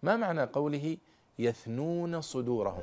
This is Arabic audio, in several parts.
ما معنى قوله يثنون صدورهم؟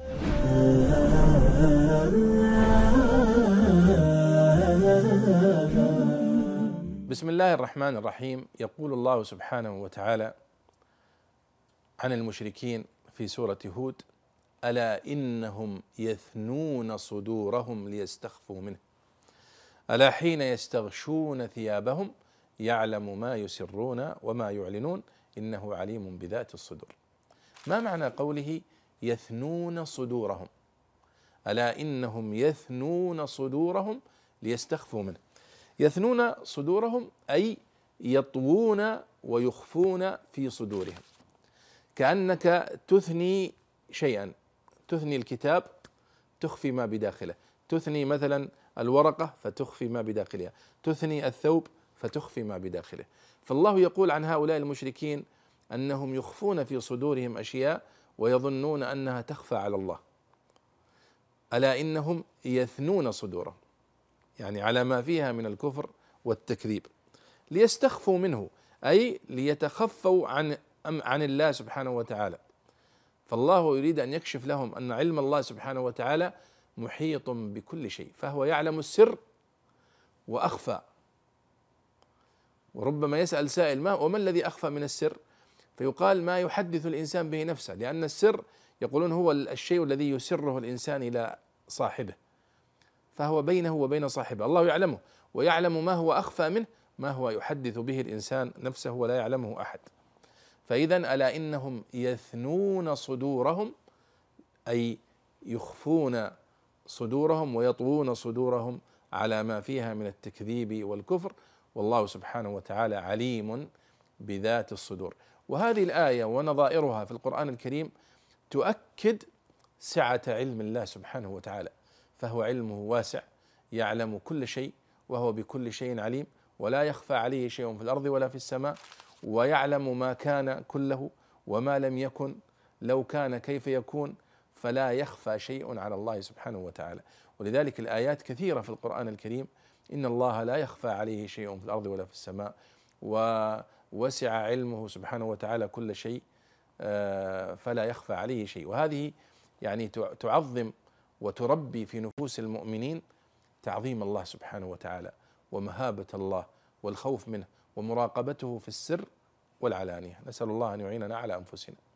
بسم الله الرحمن الرحيم. يقول الله سبحانه وتعالى عن المشركين في سورة هود: ألا إنهم يثنون صدورهم ليستخفوا منه ألا حين يستغشون ثيابهم يعلم ما يسرون وما يعلنون إنه عليم بذات الصدور. ما معنى قوله يثنون صدورهم؟ ألا إنهم يثنون صدورهم ليستخفوا منه. يثنون صدورهم أي يطوون ويخفون في صدورهم، كأنك تثني شيئا، تثني الكتاب تخفي ما بداخله، تثني مثلا الورقة فتخفي ما بداخلها، تثني الثوب فتخفي ما بداخله. فالله يقول عن هؤلاء المشركين أنهم يخفون في صدورهم أشياء ويظنون أنها تخفى على الله. ألا إنهم يثنون صدورهم، يعني على ما فيها من الكفر والتكذيب، ليستخفوا منه أي ليتخفوا عن الله سبحانه وتعالى. فالله يريد أن يكشف لهم أن علم الله سبحانه وتعالى محيط بكل شيء، فهو يعلم السر وأخفى. وربما يسأل سائل: وما الذي أخفى من السر؟ فيقال: ما يحدث الإنسان به نفسه، لأن السر يقولون هو الشيء الذي يسره الإنسان إلى صاحبه، فهو بينه وبين صاحبه. الله يعلمه ويعلم ما هو أخفى منه، ما هو يحدث به الإنسان نفسه ولا يعلمه أحد. فإذا ألا إنهم يثنون صدورهم أي يخفون صدورهم ويطوون صدورهم على ما فيها من التكذيب والكفر، والله سبحانه وتعالى عليم بذات الصدور. وهذه الآية ونظائرها في القرآن الكريم تؤكد سعة علم الله سبحانه وتعالى، فهو علمه واسع، يعلم كل شيء وهو بكل شيء عليم، ولا يخفى عليه شيء في الأرض ولا في السماء، ويعلم ما كان كله وما لم يكن، لو كان كيف يكون، فلا يخفى شيء على الله سبحانه وتعالى. ولذلك الآيات كثيرة في القرآن الكريم: إن الله لا يخفى عليه شيء في الأرض ولا في السماء، ووسع علمه سبحانه وتعالى كل شيء، فلا يخفى عليه شيء. وهذه يعني تعظم وتربي في نفوس المؤمنين تعظيم الله سبحانه وتعالى ومهابة الله والخوف منه ومراقبته في السر والعلانية. نسأل الله أن يعيننا على أنفسنا.